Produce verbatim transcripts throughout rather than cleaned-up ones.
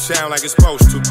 sound like it's supposed to.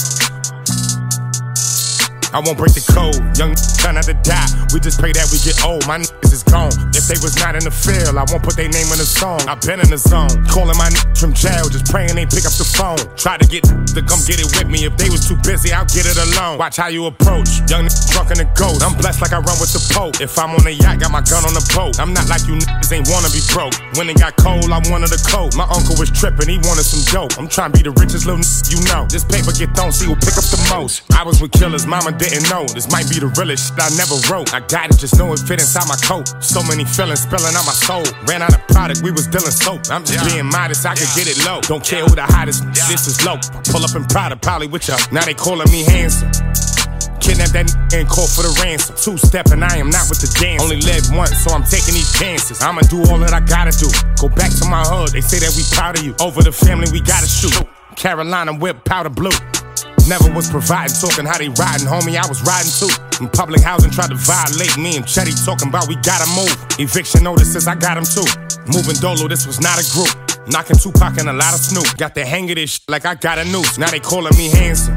I won't break the code, young try not to die. We just pray that we get old, my niggas is gone. If they was not in the field, I won't put their name in the song. I been in the zone, calling my niggas from jail, just praying they pick up the phone. Try to get to come get it with me. If they was too busy, I'll get it alone. Watch how you approach, young niggas drunk in the ghost. I'm blessed like I run with the Pope. If I'm on a yacht, got my gun on the boat. I'm not like you niggas ain't wanna be broke. When it got cold, I wanted a coat. My uncle was tripping, he wanted some dope. I'm trying to be the richest little nigga you know. This paper get thrown, see who pick up the most. I was with killers, mama didn't know. This might be the realest shit I never wrote. I got it, just know it fit inside my coat. So many feelings spilling out my soul. Ran out of product, we was dealing soap. I'm just being modest, I could get it low. Don't care who the hottest, this is low. Pull up in Prada, probably with ya. Now they calling me handsome. Kidnap that n***a and call for the ransom. Two-step and I am not with the dance. Only live once, so I'm taking these chances. I'ma do all that I gotta do. Go back to my hood, they say that we proud of you. Over the family, we gotta shoot. Carolina whip, powder blue. Never was providing, talking how they riding, homie, I was riding too. In public housing, tried to violate me and Chetty talking about we gotta move. Eviction notices, I got them too. Moving Dolo, this was not a group. Knocking Tupac and a lot of Snoop. Got the hang of this shit like I got a noose. Now they calling me handsome.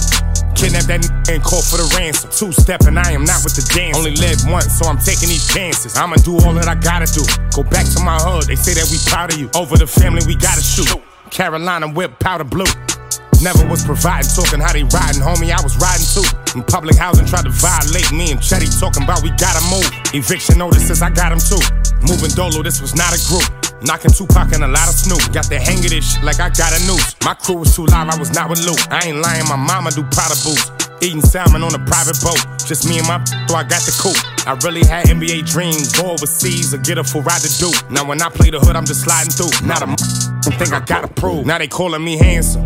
Kidnap that n***a and call for the ransom. Two-step and I am not with the dance. Only live once, so I'm taking these chances. I'ma do all that I gotta do. Go back to my hood, they say that we proud of you. Over the family, we gotta shoot. Carolina whip, powder blue. Never was providing, talking how they riding, homie, I was riding too. In public housing, tried to violate me and Chetty talking about we gotta move. Eviction notices, I got them too. Moving Dolo, this was not a group. Knocking Tupac and a lot of Snoop. Got the hang of this shit like I got a noose. My crew was too live, I was not with Luke. I ain't lying, my mama do powder boots. Eating salmon on a private boat. Just me and my so I got the coupe. I really had N B A dreams. Go overseas or get a full ride to do. Now when I play the hood, I'm just sliding through. Not a think I gotta prove. Now they calling me handsome.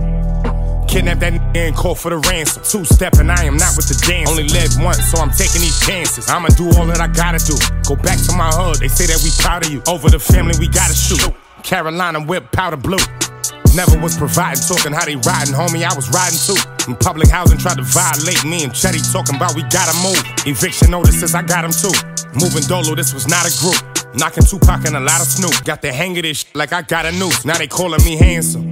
Kidnap that n***a and call for the ransom. Two-step and I am not with the dance. Only live once, so I'm taking these chances. I'ma do all that I gotta do. Go back to my hood, they say that we proud of you. Over the family, we gotta shoot. Carolina whip, powder blue. Never was providing, talking how they riding, homie, I was riding too. In public housing, tried to violate me and Chetty talking about we gotta move. Eviction notices, I got them too. Moving Dolo, this was not a group. Knocking Tupac and a lot of Snoop. Got the hang of this shit like I got a noose. Now they calling me handsome.